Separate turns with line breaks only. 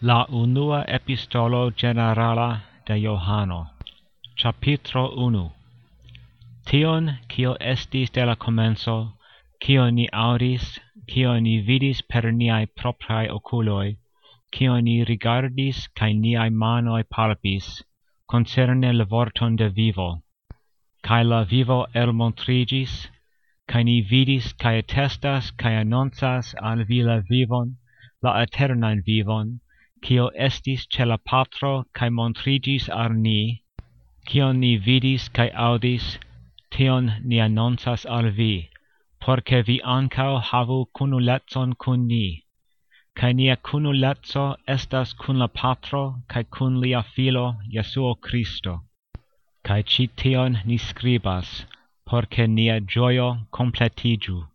La unua epistolo generala de Johano. Capitro 1. Tion, cio estis de la comenzo, cio ni audis, cio ni vidis per niai proprae oculoi, cio ni rigardis cae niai manoi palpis, concerne la vorton de vivo. Cae la vivo elmontrigis, cae ni vidis cae attestas cae annoncas al vi la vivon, la eternan vivon, cio estis ce la Patro cae montrigis al ni, cion ni vidis cae audis, tion ni annoncas al vi, porce vi ancao havu cunuletson cun ni. Cae nia cunuletso estas cun la Patro cae cun lia Filo, Jesuo Christo. Cae ci tion ni scribas, porce nia gioio completigiu.